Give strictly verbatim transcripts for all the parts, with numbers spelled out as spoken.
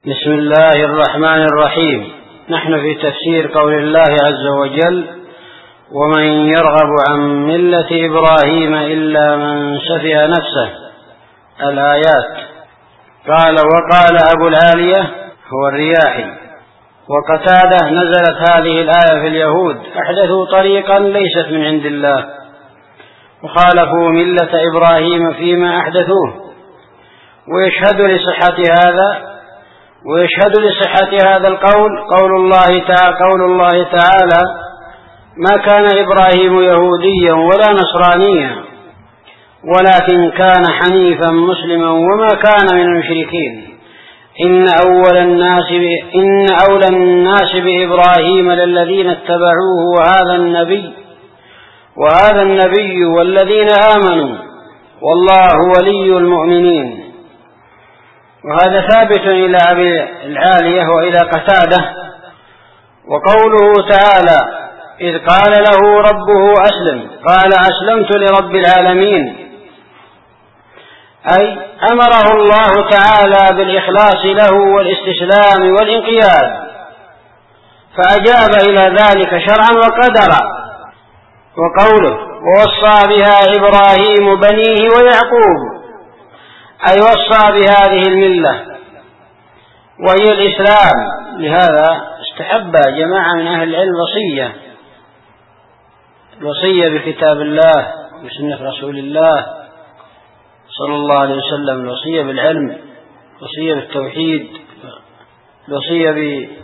بسم الله الرحمن الرحيم. نحن في تفسير قول الله عز وجل: ومن يرغب عن ملة إبراهيم إلا من سفه نفسه. الآيات. قال: وقال أبو العالية هو الرياحي وقتادة: نزلت هذه الآية في اليهود، أحدثوا طريقا ليست من عند الله وخالفوا ملة إبراهيم فيما أحدثوه. ويشهد لصحة هذا ويشهد لصحة هذا القول قول الله تعالى قول الله تعالى: ما كان إبراهيم يهوديا ولا نصرانيا ولكن كان حنيفا مسلما وما كان من المشركين. إن أول الناس إن أولى الناس بإبراهيم للذين اتبعوه وهذا النبي وهذا النبي والذين آمنوا والله ولي المؤمنين. وهذا ثابت إلى أبي العالية وإلى قتادة. وقوله تعالى: إذ قال له ربه أسلم، قال: أسلمت لرب العالمين، أي أمره الله تعالى بالإخلاص له والاستسلام والانقياد، فأجاب إلى ذلك شرعا وقدرا. وقوله: ووصى بها إبراهيم بنيه ويعقوب، أي وصى بهذه الملة وهي الإسلام. لهذا استحب جماعة من أهل العلم الوصية الوصية بكتاب الله وسنة رسول الله صلى الله عليه وسلم، الوصية بالعلم، الوصية بالتوحيد، الوصية بطاعة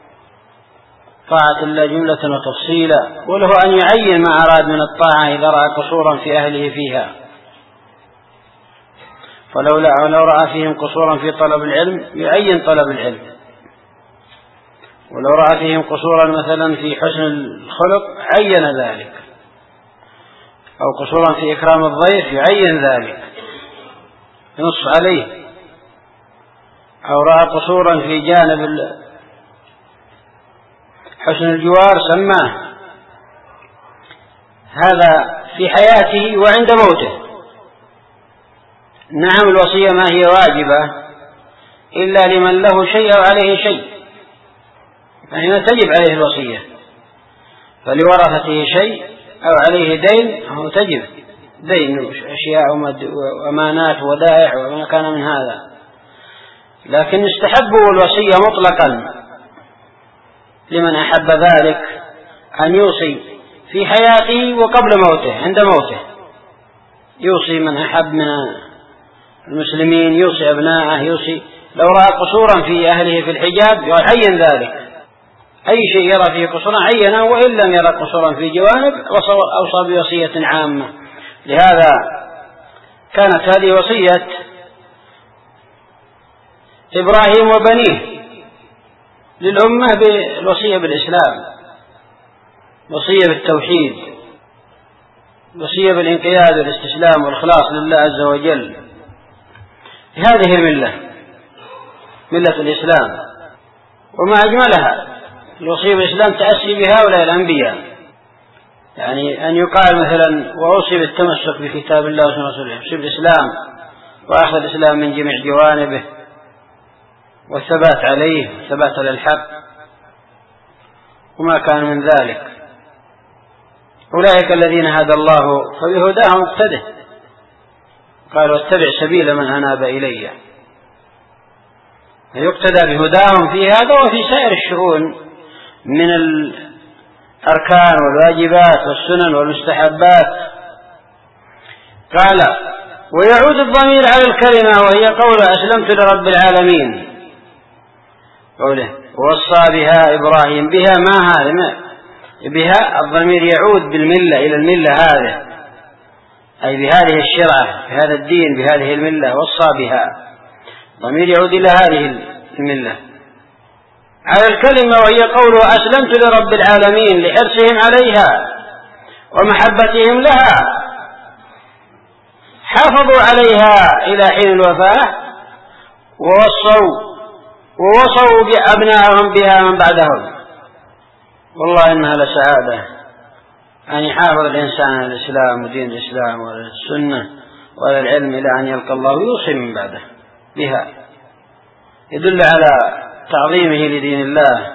الله جملة وتفصيلا، وله أن يعين ما أراد من الطاعة إذا رأى قصورا في أهله فيها. ولو رأى فيهم قصورا في طلب العلم يعين طلب العلم، ولو رأى فيهم قصورا مثلا في حسن الخلق عين ذلك، أو قصورا في إكرام الضيف يعين ذلك ينص عليه، أو رأى قصورا في جانب حسن الجوار سماه. هذا في حياته وعند موته. نعم، الوصية ما هي واجبة إلا لمن له شيء أو عليه شيء، فهنا تجب عليه الوصية. فلورثته شيء أو عليه دين أو تجب دين، أشياء وأمانات ودائع وما كان من هذا. لكن استحبوا الوصية مطلقا لمن أحب ذلك أن يوصي في حياته وقبل موته، عند موته يوصي من أحب من المسلمين، يوصي أبناءه، يوصي لو رأى قصورا في أهله في الحجاب يعين ذلك، أي شيء يرى فيه قصورا عينه، وإن لم يرى قصورا في جوانب أوصى بوصية عامة. لهذا كانت هذه وصية إبراهيم وبنيه للأمة بالوصية بالإسلام، وصية بالتوحيد، وصية بالانقياد والاستسلام والإخلاص لله عز وجل. هذه الملة، ملة الإسلام، وما أجملها الوصية بالإسلام تأسي بهؤلاء الأنبياء. يعني أن يقال مثلا: وأوصي بالتمسك بكتاب الله وسنة رسوله، أوصي بالإسلام وأخذ الإسلام من جميع جوانبه والثبات عليه والثبات على الحق وما كان من ذلك. أولئك الذين هدى الله فبهداهم اقتده، قال: واتبع سبيل من أناب إلي. يقتدى بهداهم في هذا وفي سائر الشؤون من الأركان والواجبات والسنن والمستحبات. قال: ويعود الضمير على الكلمة وهي قول أسلمت لرب العالمين، قوله: ووصى بها إبراهيم. بها ما هذا بها الضمير يعود بالملة إلى الملة هذه، أي بهذه الشرعة، بهذا الدين، بهذه الملة، وصى بها، ضمير يعود إلى هذه الملة على الكلمة وهي قوله أسلمت لرب العالمين، لحرصهم عليها ومحبتهم لها، حافظوا عليها إلى حين الوفاة، ووصوا ووصوا بأبنائهم بها من بعدهم. والله إنها لسعادة أن يحافظ الإنسان على الإسلام ودين الإسلام وعلى السنة وعلى العلم إلى أن يلقى الله ويوصي من بعده بها. يدل على تعظيمه لدين الله،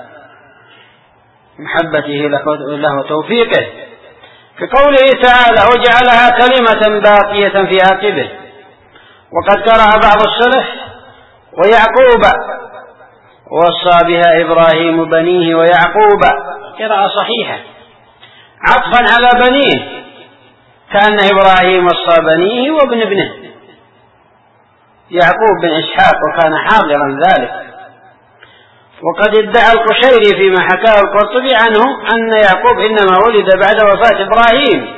محبته له وتوفيقه، في قوله تعالى: وجعلها كلمة باقية في عاقبه. وقد قرأ بعض السلف: ويعقوب، ووصى بها إبراهيم بنيه ويعقوب، قراءة صحيحة، عطفا على بنيه، كأن إبراهيم وصى بنيه وابن ابنه يعقوب بن إسحاق، وكان حاضرا ذلك. وقد ادعى القشيري فيما حكاه القرطبي عنه أن يعقوب إنما ولد بعد وفاة إبراهيم،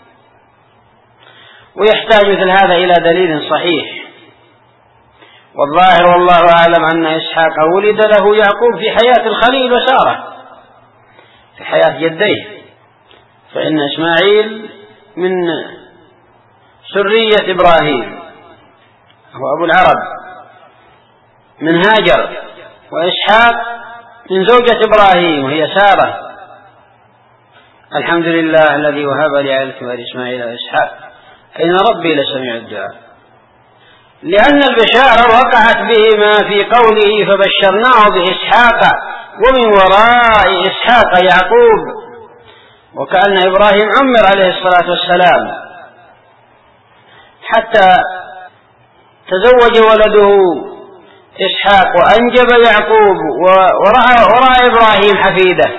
ويحتاج مثل هذا إلى دليل صحيح. والظاهر والله أعلم أن إسحاق ولد له يعقوب في حياة الخليل وسارة، في حياة جديه، فإن إسماعيل من سرية إبراهيم، هو أبو العرب من هاجر، وإسحاق من زوجة إبراهيم وهي سارة. الحمد لله الذي وهب لي على الكبر إسماعيل وإسحاق إن ربي لسميع الدعاء. لأن البشارة وقعت بهما في قوله: فبشرناه بإسحاق ومن وراء إسحاق يعقوب، وكأن إبراهيم عمر عليه الصلاة والسلام حتى تزوج ولده إسحاق وأنجب يعقوب، ورأى, ورأى إبراهيم حفيده،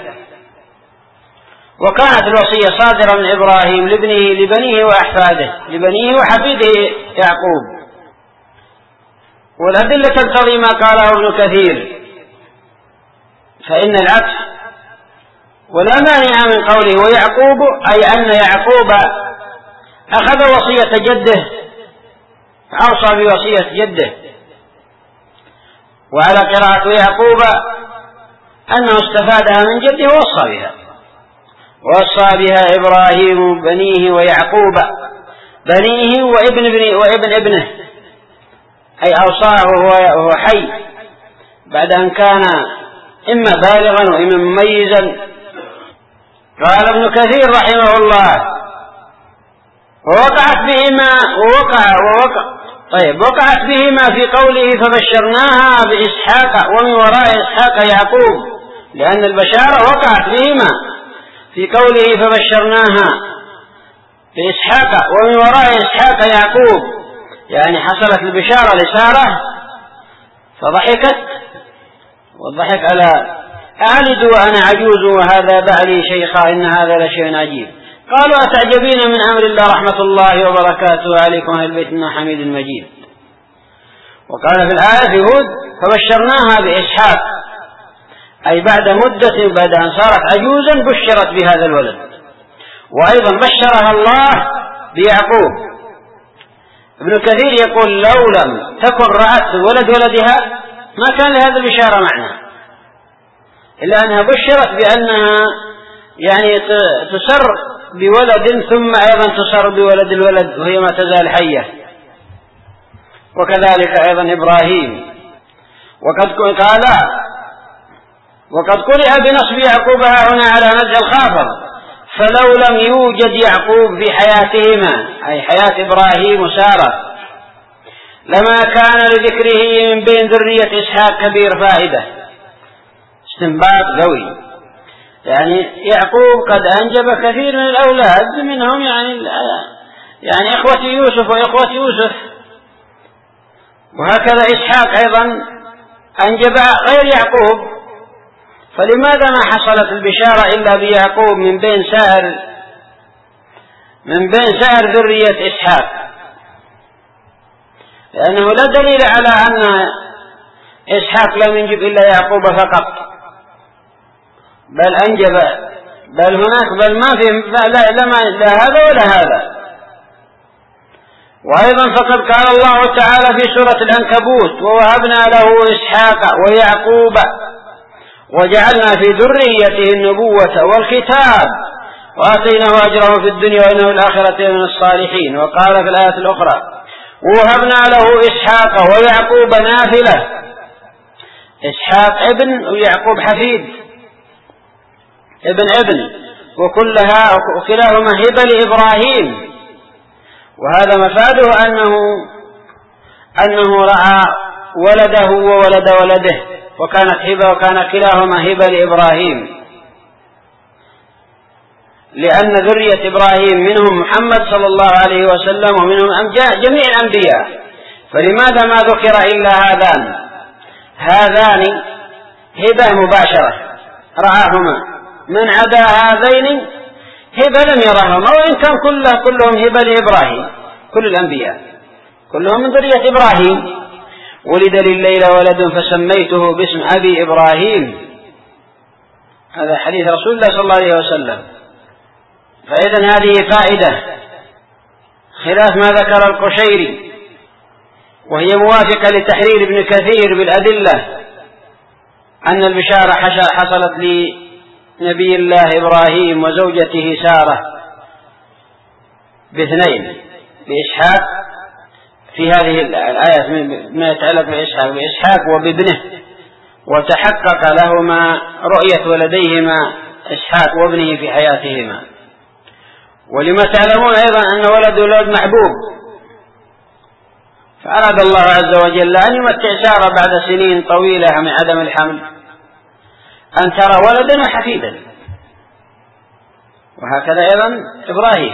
وكانت الوصية صادرة من إبراهيم لابنه لبنيه وأحفاده، لبنيه وحفيده يعقوب. والأدلة تقتضي ما قاله ابن كثير، فإن العطف ولا مانع من قوله ويعقوب، أي أن يعقوب أخذ وصية جده، أوصى بوصية جده. وعلى قراءة يعقوب أنه استفادها من جده ووصى بها، ووصى بها إبراهيم بنيه ويعقوب بنيه وابن ابنه وابن ابنه، أي أوصاه وهو حي بعد أن كان إما بالغا وإما مميزا. قال ابن كثير رحمه الله: ووقعت بهما ووقع ووقع طيب وقعت بهما في قوله: فبشرناها بإسحاق ومن وراء إسحاق يعقوب، لأن البشارة وقعت بهما في قوله: فبشرناها بإسحاق ومن وراء إسحاق يعقوب، يعني حصلت البشارة لسارة فضحكت، والضحك على أعلد وأنا عجوز وهذا بعلي شيخا إن هذا لشيء عجيب. قالوا: أتعجبين من أمر الله رحمة الله وبركاته عليكم أهل البيت إنه حميد مجيد. وقال في الآية في هود: فبشرناها بإسحاق، أي بعد مدة، بعد أن صارت عجوزا بشرت بهذا الولد. وأيضا بشرها الله بيعقوب. ابن كثير يقول: لو لم تكن رأت ولد ولدها ما كان لهذا البشارة معنى، إلا أنها بشرت بأنها يعني تسر بولد، ثم أيضا تسر بولد الولد وهي ما تزال حية. وكذلك أيضا إبراهيم. وقد قال وقد قرئ بنصب يعقوب هنا على نزع الخافض: فلو لم يوجد يعقوب في حياتهما، أي حياة إبراهيم وسارة، لما كان لذكره من بين ذرية إسحاق كبير فائدة. استنباط قوي، يعني يعقوب قد أنجب كثير من الأولاد، منهم يعني يعني إخوة يوسف وإخوة يوسف، وهكذا إسحاق أيضا أنجب غير يعقوب، فلماذا ما حصلت البشارة إلا بيعقوب من بين سائر من بين سائر ذرية إسحاق؟ لأنه لا دليل على أن إسحاق لم ينجب إلا يعقوب فقط، بل أنجب بل هناك بل ما في لا, لا هذا ولا هذا. وأيضا فقد قال الله تعالى في سورة العنكبوت: ووهبنا له إسحاق ويعقوب وجعلنا في ذريته النبوة والكتاب وآتيناه أجره في الدنيا وإنه في الآخرة من الصالحين. وقال في الآية الأخرى: ووهبنا له إسحاق ويعقوب نافلة، إسحاق ابن ويعقوب حفيد ابن ابن، وكلها وكلاهما هبة لإبراهيم. وهذا مفاده أنه أنه رأى ولده وولد ولده، وكانت هبة وكان كلاهما هبة لإبراهيم، لأن ذرية إبراهيم منهم محمد صلى الله عليه وسلم ومنهم جميع الأنبياء. فلماذا ما ذكر إلا هذان؟ هذان هبة مباشرة رآهما، من عدا هذين هبة لم يرهما، وإن كان كله كلهم هبة لإبراهيم، كل الأنبياء كلهم من ذرية إبراهيم. ولد لليلى ولد فسميته باسم أبي إبراهيم، هذا حديث رسول الله صلى الله عليه وسلم. فإذن هذه فائدة خلاف ما ذكر القشيري، وهي موافقة لتحرير ابن كثير بالأدلة أن البشارة حصلت لنبي الله إبراهيم وزوجته سارة باثنين، بإسحاق في هذه الآية ما يتعلق بإسحاق بإسحاق وبابنه، وتحقق لهما رؤية ولديهما إسحاق وابنه في حياتهما. ولما تعلمون أيضا أن ولد ولد محبوب، فأراد الله عز وجل أن يمتع سارة بعد سنين طويلة من عدم الحمل أن ترى ولدا وحفيدا، وهكذا أيضا إبراهيم.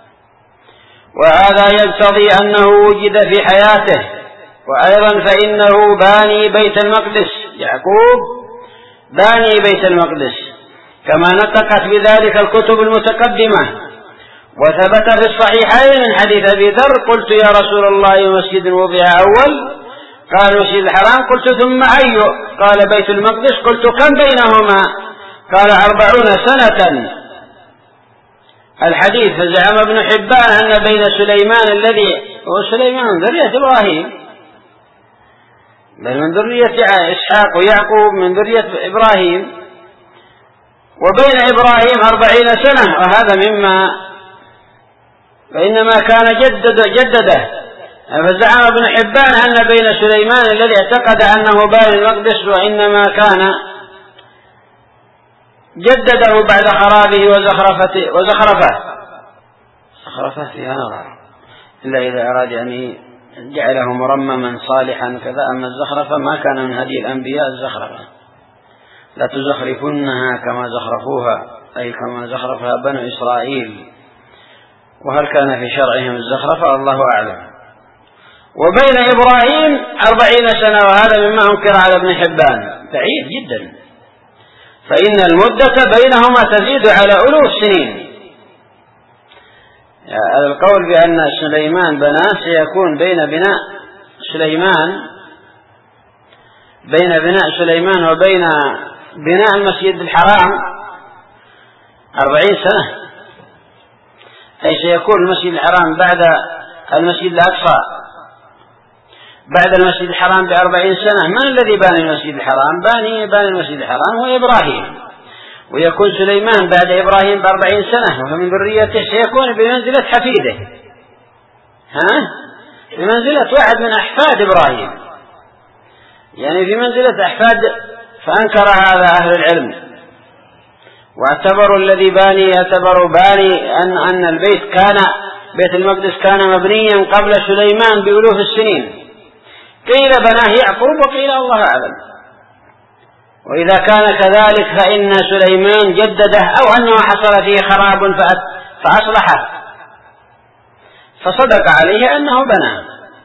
وهذا يقتضي أنه وجد في حياته. وأيضا فإنه باني بيت المقدس، يعقوب باني بيت المقدس كما نطقت بذلك الكتب المتقدمة. وثبت في الصحيحين من حديث أبي ذر: قلت يا رسول الله مسجد وضع أول؟ قال مسجد الحرام. قلت ثم أي؟ قال بيت المقدس. قلت كم بينهما؟ قال أربعون سنة. الحديث: فزعم ابن حبان أن بين سليمان الذي هو سليمان من ذرية إبراهيم، بل من ذرية إسحاق ويعقوب من ذرية إبراهيم، وبين إبراهيم أربعين سنة، وهذا مما فإنما كان جدد جدده. فزعم ابن حبان أن بين سليمان الذي اعتقد أنه باني المقدس وإنما كان جدده بعد خرابه وزخرفته وزخرفه زخرفه فيها نظر، إلا إذا أراد أن جعله مرمما صالحا كذا. أما الزخرفة ما كان من هدي الأنبياء الزخرفة، لا تزخرفنها كما زخرفوها، أي كما زخرفها بنو إسرائيل. وهل كان في شرعهم الزخرفة؟ الله أعلم. وبين إبراهيم أربعين سنة، وهذا مما أنكر على ابن حبان، بعيد جدا، فإن المدة بينهما تزيد على ألوف سنين. يعني القول بأن سليمان بناه سيكون بين بناء سليمان بين بناء سليمان وبين بناء المسجد الحرام أربعين سنة، أي سيكون المسجد الحرام بعد المسجد الأقصى بعد المسجد الحرام بأربعين سنة. من الذي باني المسجد الحرام؟ باني باني المسجد الحرام هو إبراهيم، ويكون سليمان بعد إبراهيم بأربعين سنة، ومن ذريته سيكون بمنزلة حفيده، ها بمنزلة واحد من أحفاد إبراهيم، يعني في منزلة أحفاد. فأنكر هذا أهل العلم، واعتبروا الذي باني اعتبروا باني أن أن البيت كان بيت المقدس كان مبنيا قبل سليمان بألوف السنين. قيل بناه يعقوب وقيل الله أعلم. وإذا كان كذلك فإن سليمان جدده، أو أنه حصل فيه خراب فأصلحه، فصدق عليه أنه بناه.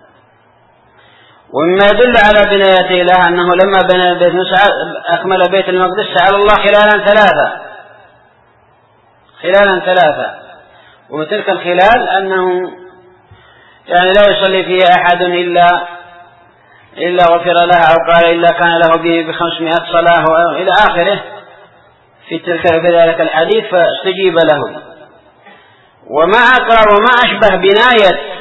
ومما يدل على بنايته له أنه لما بنى بيت أكمل بيت المقدس سأل الله خلالا ثلاثة خلالا ثلاثة وتلك الخلال أنه يعني لا يصلي فيه أحد إلا إلا غفر له، أو قال إلا كان له به بخمسمائة صلاة إلى آخره في تلك في ذلك الحديث، فاستجيب له. وما أقرب وما أشبه بناية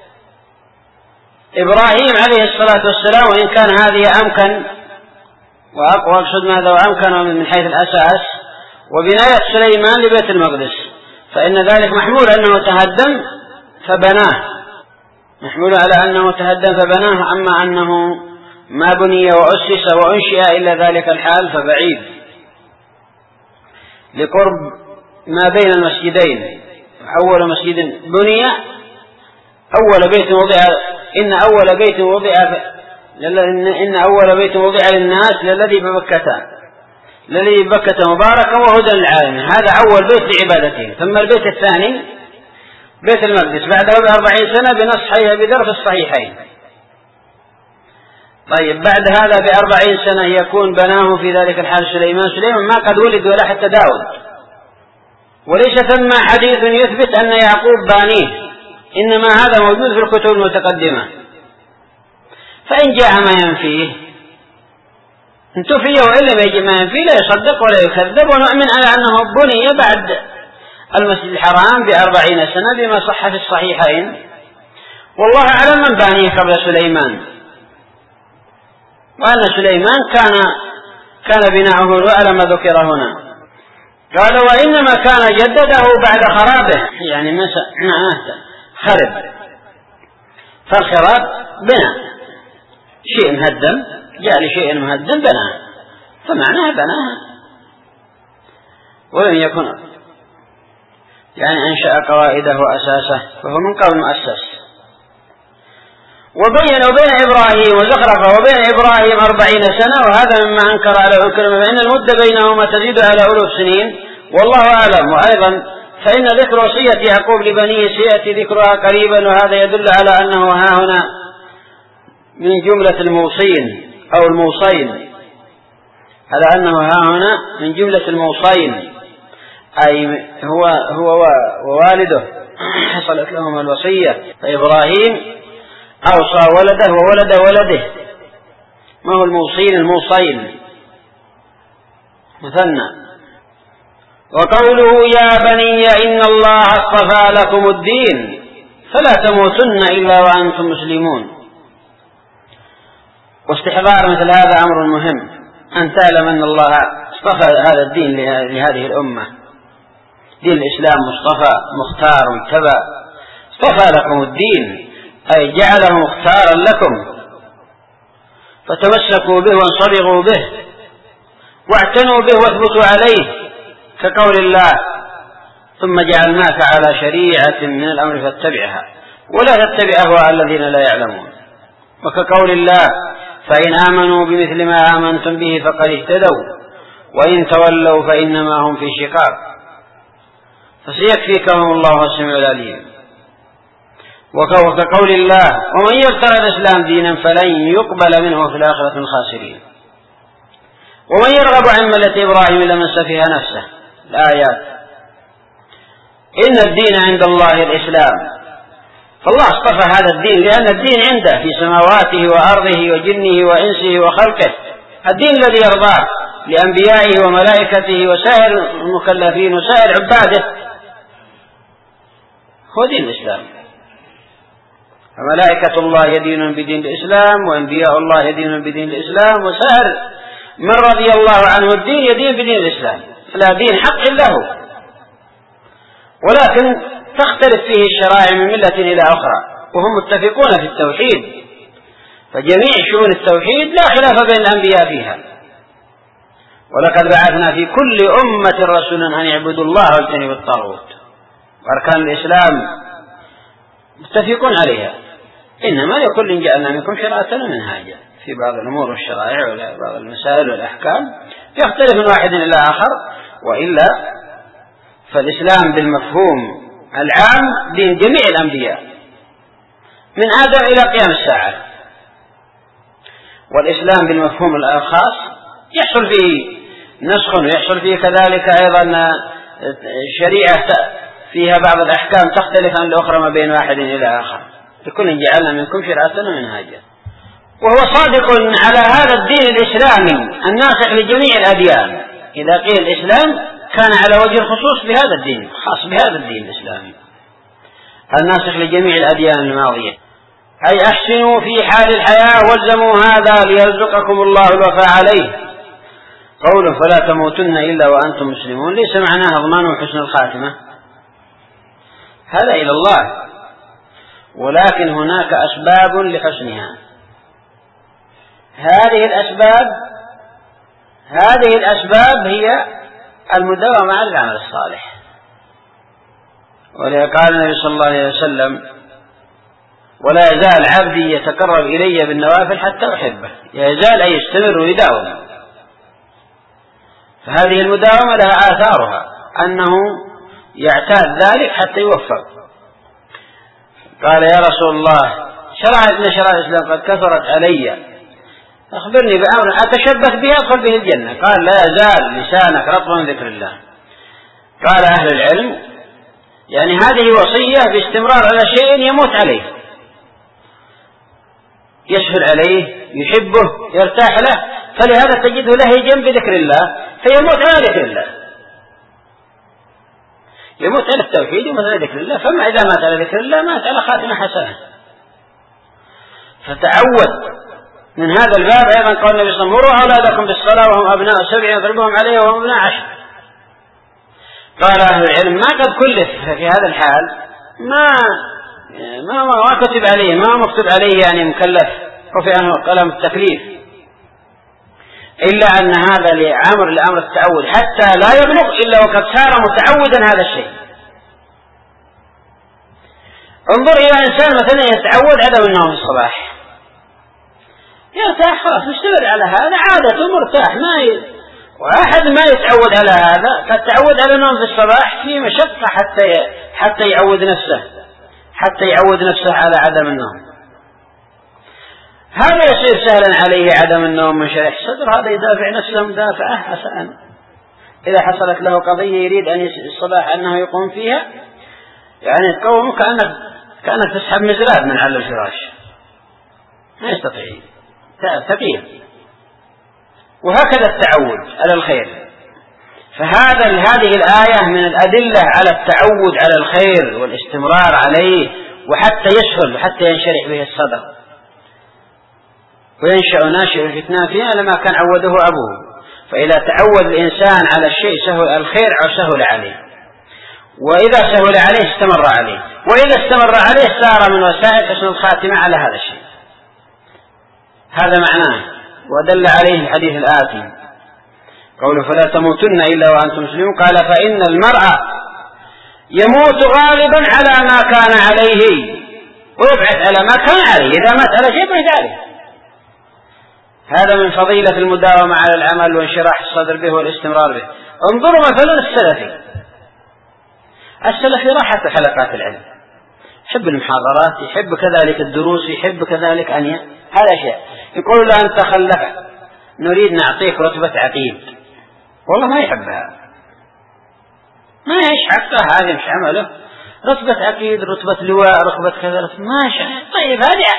إبراهيم عليه الصلاة والسلام، وإن كان هذه أمكن وأقوى أقصد ماذا وأمكن من حيث الأساس، وبناية سليمان لبيت المقدس، فإن ذلك محمول أنه تهدم فبناه محمول على أنه تهدم فبناه، أما أنه ما بني وأسس وأنشئ إلا ذلك الحال فبعيد، لقرب ما بين المسجدين. أول مسجد بني أول بيت وضع إن أول بيت وضع إن أول بيت وضع للناس للذي ببكة الذي ببكة مباركا وهدى للعالمين. هذا أول بيت لعبادته. ثم البيت الثاني بيت المقدس بعده بأربعين سنة بنص حي أبي ذر في الصحيحين. طيب بعد هذا بأربعين سنة يكون بناه في ذلك الحال سليمان. سليمان ما قد ولد ولا حتى داود، وليس ثم حديث يثبت أن يعقوب بانيه، إنما هذا موجود في الكتب المتقدمة. فإن جاء ما ينفيه انتفي، وإن لم يجي ما ينفيه لا يصدق ولا يكذب، ونؤمن على أنه بني بعد المسجد الحرام بأربعين سنة بما صح في الصحيحين. والله أعلم من بانيه قبل سليمان، وأن سليمان كان كان بناؤه على ما ذكر هنا. قال وإنما كان جدده بعد خرابه، يعني معناه خرب، فالخراب بناء شيء مهدم، جاء لشيء مهدم بناه، فمعناه بناها ولم يكن يعني أنشأ قواعده وأساسه، فهو من قبل مؤسس. وبين وبين إبراهيم وزخرف وبين إبراهيم أربعين سنة، وهذا مما أنكر على الكلمة، فإن المدة بينهما تزيد على ألوف سنين والله أعلم. وأيضا فإن ذكر وصية يعقوب لبنيه سيأتي ذكرها قريبا، وهذا يدل على أنه ها هنا من جملة الموصين أو الموصين، على أنه ها هنا من جملة الموصين، أي هو هو ووالده حصلت لهم الوصية. فإبراهيم أوصى ولده وولد ولده، ما هو الموصين الموصين مثنى. وقوله يا بني إن الله اصطفى لكم الدين فلا تموتن إلا وأنتم مسلمون. واستحضار مثل هذا أمر مهم، أن تعلم أن الله اصطفى هذا الدين لهذه الأمة، دين الإسلام مصطفى مختار متبع. اصطفى لكم الدين أي جعله مختارا لكم، فتمسكوا به وانصبغوا به واعتنوا به واثبتوا عليه، كقول الله ثم جعلناك على شريعة من الأمر فاتبعها ولا تتبع أهواء الذين لا يعلمون، وكقول الله فإن آمنوا بمثل ما آمنتم به فقد اهتدوا وإن تولوا فإنما هم في شقاق فسيكفيكهم الله السميع العليم. وكقول الله ومن يبتغي الإسلام دينا فلن يقبل منه في الآخرة من الخاسرين. ومن يرغب عن ملة إبراهيم إلا من سفه نفسه. الآيات. إن الدين عند الله الإسلام، فالله اصطفى هذا الدين لأن الدين عنده في سماواته وأرضه وجنه وإنسه وخلقه، الدين الذي يرضاه لأنبيائه وملائكته وسائر المكلفين وسائر عباده هو دين الإسلام. فملائكة الله يدينون بدين الإسلام، وأنبياء الله يدينون بدين الإسلام، وسائر من رضي الله عنه الدين يدين بدين الإسلام، لا دين حق له، ولكن تختلف فيه الشرائع من ملة إلى أخرى، وهم متفقون في التوحيد، فجميع شؤون التوحيد لا خلاف بين الأنبياء فيها. ولقد بعثنا في كل أمة رسولا أن يعبدوا الله واجتنبوا الطاغوت، وأركان الإسلام متفقون عليها، إنما لكل جعلنا منكم شرعة ومنهاجا في بعض الأمور والشرائع وبعض المسائل والأحكام يختلف من واحد إلى آخر، وإلا فالإسلام بالمفهوم العام دين جميع الأنبياء من آدم إلى قيام الساعة. والإسلام بالمفهوم الخاص يحصل فيه نسخ، ويحصل فيه كذلك أيضا شريعة فيها بعض الأحكام تختلف عن الأخرى ما بين واحد إلى آخر، لكل جعلنا منكم شرعة ومنهاجا. وهو صادق على هذا الدين الإسلامي الناسخ لجميع الأديان. إذا قيل الإسلام كان على وجه الخصوص بهذا الدين، خاص بهذا الدين الإسلامي الناسخ لجميع الأديان الماضية. أي أحسنوا في حال الحياة والزموا هذا ليرزقكم الله الوفاء عليه. قوله فلا تموتن إلا وأنتم مسلمون ليس معناها ضمان حسن الخاتمة، هذا إلى الله، ولكن هناك أسباب لحسنها. هذه الأسباب هذه الأسباب هي المداومة على العمل الصالح. ولقال النبي صلى الله عليه وسلم ولا يزال عبدي يتقرب إلي بالنوافل حتى أحبه، يزال أي يستمر ويداوم. فهذه المداومة لها آثارها أنه يعتاد ذلك حتى يوفق. قال يا رسول الله شرع من شرائع الإسلام قد كثرت علي، أخبرني بأمر أتشبث به أدخل به الجنة. قال لا يزال لسانك رطبا من ذكر الله. قال أهل العلم يعني هذه وصية باستمرار على شيء يموت عليه، يسهل عليه، يحبه، يرتاح له، فلهذا تجده له جنب ذكر الله فيموت على ذكر الله، يموت على التوحيد وموت على ذكر الله. فما إذا مات على ذكر الله مات على خاتمة حسنة. فتعود من هذا الباب. أيضا قال النبي صلى الله عليه وسلم مروا أولادكم بالصلاة وهم أبناء سبع يضربهم عليها وهم أبناء عشر. قال أهل العلم ما قد كلف في هذا الحال، ما ما ما كتب عليه، ما مكتوب عليه يعني مكلف رفع عنه قلم التكليف، إلا أن هذا لأمر لأمر التعود حتى لا يبلغ إلا وقد صار متعودا هذا الشيء. انظر إلى إنسان مثلا يتعود عدم النوم في الصباح، يرتاح خلاص مستمر على هذا عادته مرتاح، ما ي... وأحد ما يتعود على هذا قد تعود على النوم في الصباح في مشقة حتى ي... حتى يعود نفسه حتى يعود نفسه على عدم النوم. هذا يصير سهلا عليه عدم النوم من شرح الصدر، هذا يدافع نفسه مدافعة حسنا. إذا حصلت له قضية يريد أن الصباح أنه يقوم فيها يعني تقوم كأنك كأنك تسحب مزراب من على الفراش، ما يستطيع، ثقيل. وهكذا التعود على الخير. فهذا هذه الآية من الأدلة على التعود على الخير والاستمرار عليه، وحتى يسهل وحتى ينشرح به الصدر وينشأ ناشئ الفتنة فيها لما كان عوده أبوه. فإذا تعود الإنسان على الشيء سهل الخير أو سهل عليه، وإذا سهل عليه استمر عليه، وإذا استمر عليه صار من وسائل حسن الخاتمة على هذا الشيء. هذا معناه. ودل عليه الحديث الآتي قوله فلا تموتن إلا وأنتم مسلمون. قال فإن المرء يموت غالبا على ما كان عليه ويبعث على ما كان عليه، إذا مات على شيء بعد عليه. هذا من فضيلة المداومة على العمل وانشراح الصدر به والاستمرار به. انظروا مثلا السلفي، السلفي راحت حلقات العلم، يحب المحاضرات، يحب كذلك الدروس، يحب كذلك أن ي... هذا شيء. يقول له أنت خلف نريد نعطيك رتبة عقيد، والله ما يحبها، ما يعيش حقه، هذا مش عمله. رتبة عقيد، رتبة لواء، رتبة كذا، ماشي طيب. هذه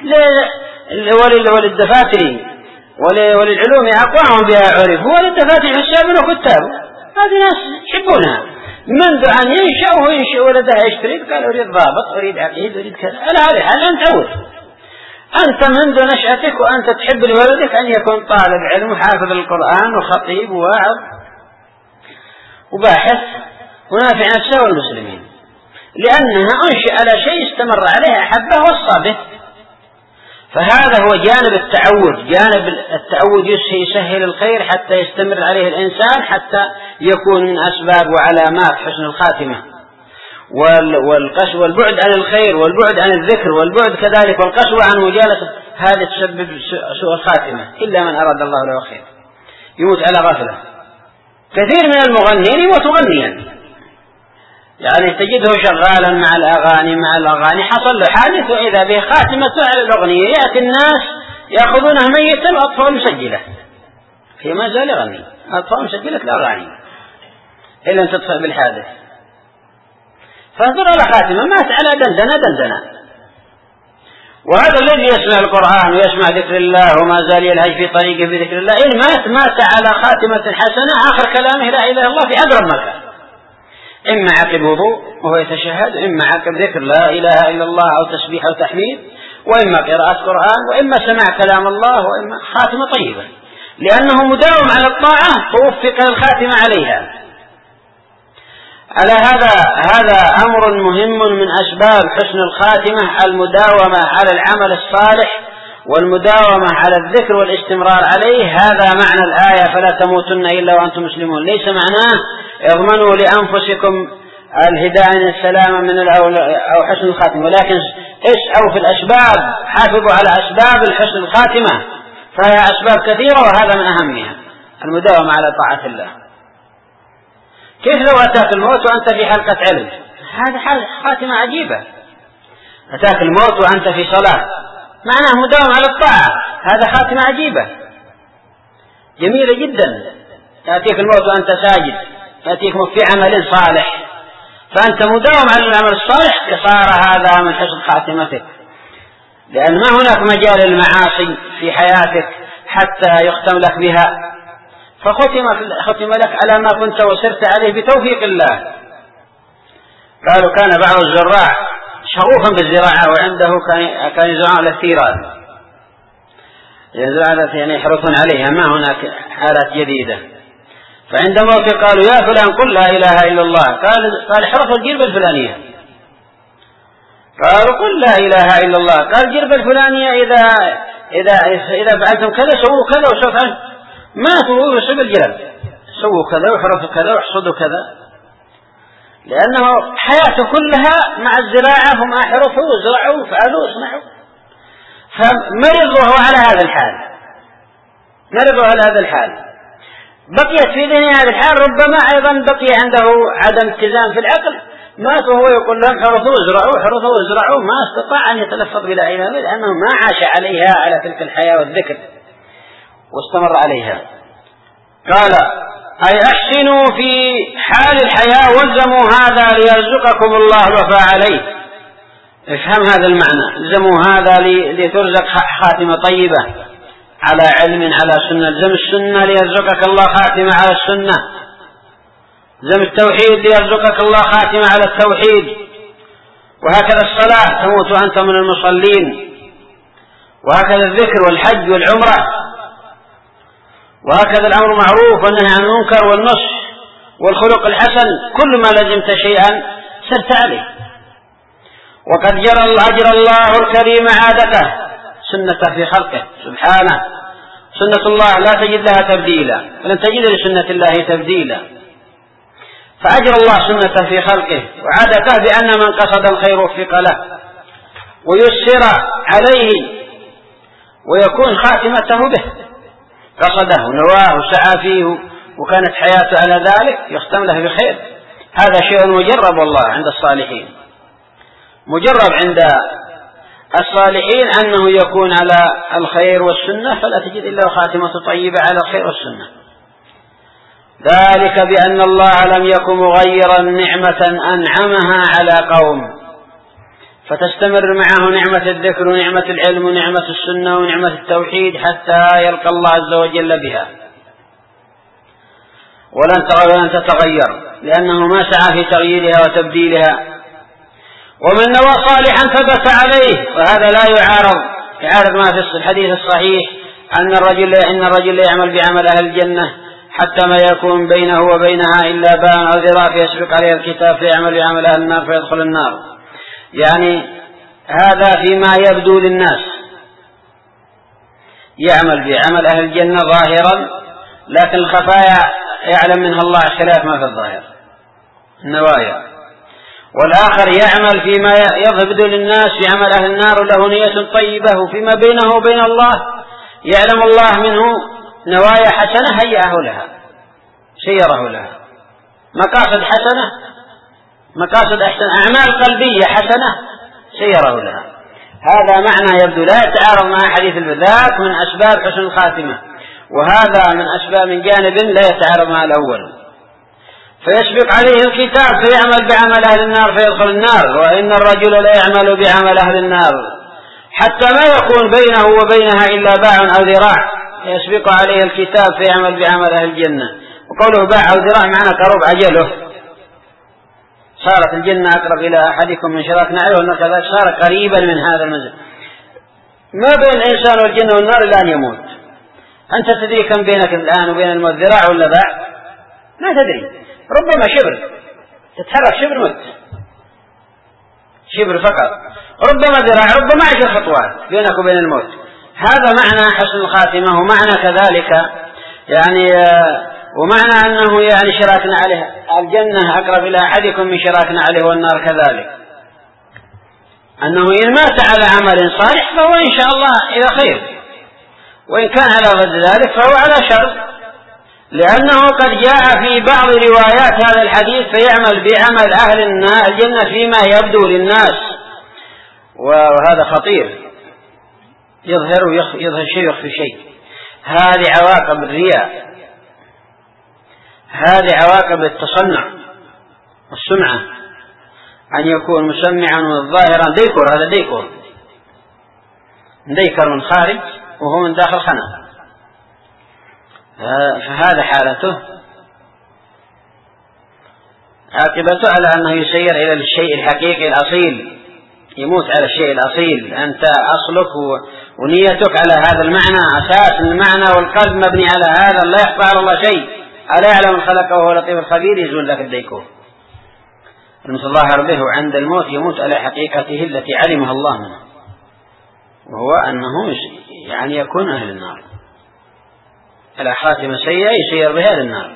وللدفاتر وللعلوم أقواهم بها عرف، وللدفاتر حساب وكتاب، هذه ناس يحبونها منذ أن ينشأ وهو ينشأ ولده يشتري قال أريد ضابط، أريد عقيد، أريد كذا. على هذه الحال أنت أول، أنت منذ نشأتك وأنت تحب لولدك أن يكون طالب علم وحافظ القرآن وخطيب وواعظ وباحث ونافع نفسه والمسلمين، لأنها أنشأ على شيء استمر عليه أحبه والصابت. فهذا هو جانب التعود. جانب التعود يسهل الخير حتى يستمر عليه الإنسان حتى يكون من أسباب وعلامات حسن الخاتمة. والقسوة والبعد عن الخير والبعد عن الذكر والبعد كذلك والقسوة عن مجالسة هذا تسبب سوء الخاتمة، إلا من أراد الله له خير يموت على غفلة. كثير من المغنين يموت مغنيا، يعني تجده شغالا مع الأغاني مع الأغاني حصل له حادث وإذا به خاتمة على الأغنية، يأتي الناس يأخذونه ميتا وأطفال مسجلة في ما زال يغني، أطفال مسجلة الأغاني إلا أن تدفع بالحادث. فانظر على خاتمة مات على دندنة دندنة. وهذا الذي يسمع القرآن ويسمع ذكر الله وما زال يلهج في طريقه بذكر الله، إن مات مات على خاتمة حسنة آخر كلامه لا إله إلا الله في أقرب مكان، إما عقب وضوء وهو يتشهد، إما عقب ذكر لا إله إلا الله أو تسبيح أو تحميد، وإما قراءة قرآن، وإما سماع كلام الله، وإما خاتمة طيبة، لأنه مداوم على الطاعة فوفق الخاتمة عليها. على هذا هذا أمر مهم من أسباب حسن الخاتمة المداومة على العمل الصالح والمداومة على الذكر والاستمرار عليه. هذا معنى الآية فلا تموتن إلا وأنتم مسلمون. ليس معناه اضمنوا لأنفسكم الهداية السلامة من أو حسن الخاتمة، ولكن اسعوا في الأسباب، حافظوا على أسباب الحسن الخاتمة، فهي أسباب كثيرة وهذا من أهمها المداومة على طاعة الله. كيف لو أتاك الموت وأنت في حلقة علم؟ هذا خاتمة عجيبة. أتاك الموت وأنت في صلاة، معناه مداوم على الطاعة، هذا خاتمة عجيبة جميلة جدا. يأتيك الموت وأنت ساجد، يأتيك في عمل صالح، فأنت مداوم على العمل الصالح، صار هذا من حسن خاتمتك، لأن ما هناك مجال للمعاصي في حياتك حتى يختم لك بها، فختم ختم لك على ما كنت وسرت عليه بتوفيق الله. قالوا كان بعض الزراع شغوفا بالزراعة وعنده كان يزرع على الثيران، يعني يحرثون عليها، ما هناك حالات جديدة. فعند موته قالوا يا فلان قل لا إله إلا الله، قال قال احرثوا الجربة الفلانية. قالوا قل لا إله إلا الله، قال الجربة الفلانية إذا إذا إذا فعلتم كذا سووا كذا وسوف ماتوا ويصيب الجرب، سووا كذا وحرثوا كذا وحصدوا كذا، لأنه حياته كلها مع الزراعة، هم أحرثوا وزرعوا وفعلوا وصنعوا، فمرض وهو على هذا الحال، مرض على هذا الحال، بقيت في ذهن هذا الحال، ربما أيضا بقي عنده عدم اتزان في العقل، مات وهو يقول لهم حرثوا وزرعوا حرثوا وزرعوا، ما استطاع أن يتلفظ بلا إله إلا، لأنه ما عاش عليها على تلك الحياة والذكر واستمر عليها. قال أي أحسنوا في حال الحياة والزموا هذا ليرزقكم الله الوفاء عليه. افهم هذا المعنى، الزموا هذا لترزق خاتمة طيبة على علم على سنة، الزم السنة ليرزقك الله خاتمة على السنة، زم التوحيد ليرزقك الله خاتمة على التوحيد، وهكذا الصلاة تموت أنت من المصلين، وهكذا الذكر والحج والعمرة، وهكذا الأمر معروف والنهي عن المنكر والنصح والخلق الحسن، كل ما لزمت شيئا سرت عليه. وقد جرى أجر الله الكريم عادته سنة في خلقه سبحانه، سنة الله لا تجد لها تبديلا، ولن تجد لسنة الله تبديلا، فأجر الله سنة في خلقه وعادته بأن من قصد الخير وفق له ويسر عليه ويكون خاتمته به، قصده نواه وسعى فيه وكانت حياته على ذلك يختم له بخير، هذا شيء مجرب والله عند الصالحين، مجرب عند الصالحين أنه يكون على الخير والسنة، فلا تجد إلا خاتمة طيبة على الخير والسنة. ذلك بأن الله لم يكن مغيرا نعمة أنعمها على قوم فتستمر معه نعمة الذكر ونعمة العلم ونعمة السنة ونعمة التوحيد حتى يلقى الله عز وجل بها، ولن تتغير لأنه ما سعى في تغييرها وتبديلها. ومن نوى صالحا ثبت عليه، وهذا لا يعارض يعارض ما في الحديث الصحيح أن الرجل إن الرجل يعمل بعمل أهل الجنة حتى ما يكون بينه وبينها إلا باع أو ذراع فيسبق عليه الكتاب فيعمل بعمل أهل النار فيدخل النار، يعني هذا فيما يبدو للناس، يعمل بعمل أهل الجنة ظاهرا، لكن الخفايا يعلم منها الله خلاف ما في الظاهر النوايا. والآخر يعمل فيما يبدو للناس بعمل أهل النار له نية طيبة، وفيما بينه وبين الله يعلم الله منه نوايا حسنة هيئه لها سيره لها، مقاصد حسنة مقاصد أحسن، أعمال قلبية حسنة سيره لها. هذا معنى يبدو لا يتعارض مع حديث الذات من أسباب حسن الخاتمة، وهذا من أسباب من جانب لا يتعارض مع الأول. فيسبق عليه الكتاب فيعمل بعمل أهل النار فيدخل النار، وإن الرجل لا يعمل بعمل أهل النار حتى ما يكون بينه وبينها إلا باع أو ذراع يسبق عليه الكتاب فيعمل بعمل أهل الجنة. وقوله باع أو ذراع معنى قرب أجله، صارت الجنة أقرب إلى أحدكم من شراك نعله، وأن كذلك صار قريبا من هذا المنزل. ما بين الإنسان والجنة والنار إلا أن يموت. أنت تدري كم بينك الآن وبين الموت ذراع ولا باع؟ ما تدري، ربما شبر، تتحرك شبر مت شبر فقط، ربما ذراع، ربما عشر خطوات بينك وبين الموت. هذا معنى حسن الخاتمة، ومعنى كذلك يعني ومعنى أنه يعني شراكنا عليه الجنة أقرب إلى أحدكم من شراكنا عليه والنار كذلك، أنه إن مات على عمل صالح فهو إن شاء الله إلى خير، وإن كان على ضد ذلك فهو على شر، لأنه قد جاء في بعض روايات هذا الحديث فيعمل بعمل أهل الجنة فيما يبدو للناس، وهذا خطير، يظهر يظهر شيء يخفي شيء. هذه عواقب الرياء، هذه عواقب التصنع والسمعة، أن يكون مسمعا ظاهرا ديكور، هذا ديكور ديكر من خارج وهو من داخل خنا، فهذا حالته عاقبته على أنه يسير إلى الشيء الحقيقي الأصيل، يموت على الشيء الأصيل. أنت أصلك ونيتك على هذا المعنى، أساس المعنى والقلب مبني على هذا، لا يخفى على الله شيء، ألا يعلم من خلقه وهو لطيف الخبير، يزول لك الديكور المتظاهر به عند الموت، يموت على حقيقته التي علمها الله منه، وهو أنه يعني يكون أهل النار على خاتمة سيئة يسير بها للنار،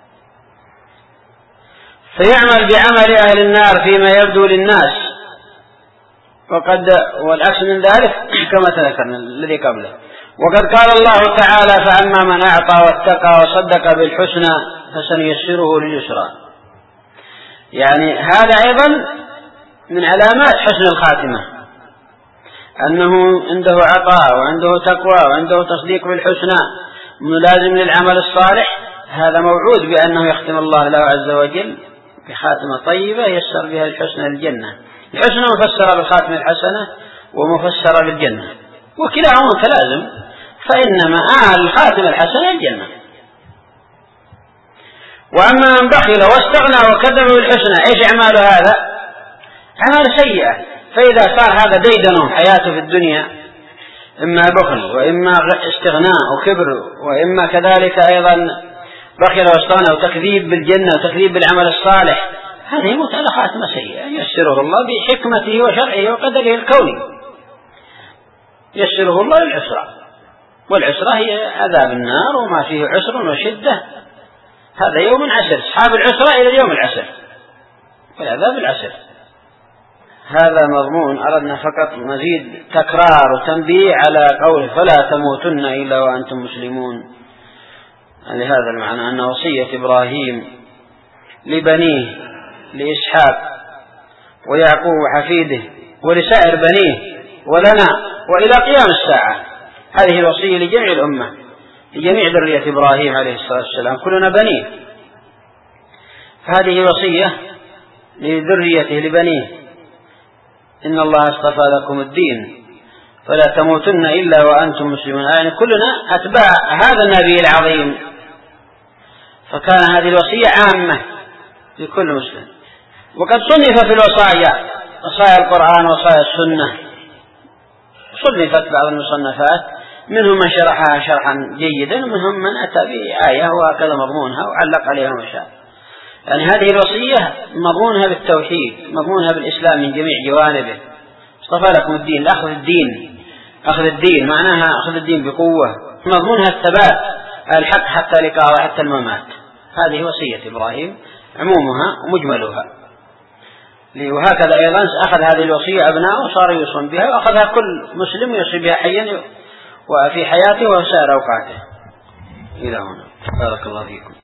فيعمل بعمل أهل النار فيما يبدو للناس، وقد والعكس من ذلك كما تذكرنا الذي قبله. وقد قال الله تعالى: فأما من أعطى واتقى وصدق بالحسنى فسنيسره لليسرى. يعني هذا أيضا من علامات حسن الخاتمة، أنه عنده عطاء وعنده تقوى وعنده تصديق بالحسنى ملازم للعمل الصالح، هذا موعود بأنه يختم الله له عز وجل بخاتمة طيبة يسر بها الحسنى للجنة. الحسنى مفسرة بالخاتمة الحسنة ومفسرة بالجنة، وكلاهما متلازم، فإنما أهل الخاتمة الحسنة الجنة. وأما من بخل واستغنى وكذب بالحسنى، إيش أعمال هذا؟ أعمال سيئة. فإذا صار هذا ديدنه حياته في الدنيا، إما بخل وإما استغناء وكبر وإما كذلك أيضا بخل واستغنى وتكذيب بالجنة وتكذيب بالعمل الصالح، هذا يموت على خاتمة سيئة يسره الله بحكمته وشرعه وقدره الكوني، يسره الله للعسرة، والعسرة هي عذاب النار وما فيه عسر وشدة، هذا يوم عسر، أصحاب العسرة إلى اليوم العسر والعذاب العسر. هذا مضمون أردنا فقط مزيد تكرار وتنبيه على قوله فلا تموتن إلا وأنتم مسلمون، لهذا المعنى أن وصية إبراهيم لبنيه لإسحاق ويعقوب وحفيده ولسائر بنيه ولنا وإلى قيام الساعة، هذه الوصية لجميع الأمة، لجميع ذرية إبراهيم عليه الصلاة والسلام، كلنا بنيه، فهذه وصية لذريته لبنيه، إن الله اصطفى لكم الدين فلا تموتن إلا وأنتم مسلمون، يعني كلنا أتباع هذا النبي العظيم، فكان هذه الوصية عامة لكل مسلم. وقد صنف في الوصايا وصايا القرآن وصايا السنة، صنفت بعض المصنفات، منهم من شرحها شرحا جيدا ومنهم من أتى بآية وهكذا مضمونها وعلق عليها وشاء. يعني هذه الوصية مضمونها بالتوحيد، مضمونها بالإسلام من جميع جوانبه، اصطفى لكم الدين، أخذ الدين أخذ الدين معناها أخذ الدين بقوة، مضمونها الثبات الحق حتى لقاء وحتى الممات. هذه وصية إبراهيم عمومها ومجملها، وهكذا أيضا أخذ هذه الوصية أبناءه وصار يوصون بها، وأخذها كل مسلم يوصي بها حيا وفي حياته وسائر أوقاته. إلى هنا، بارك الله فيكم.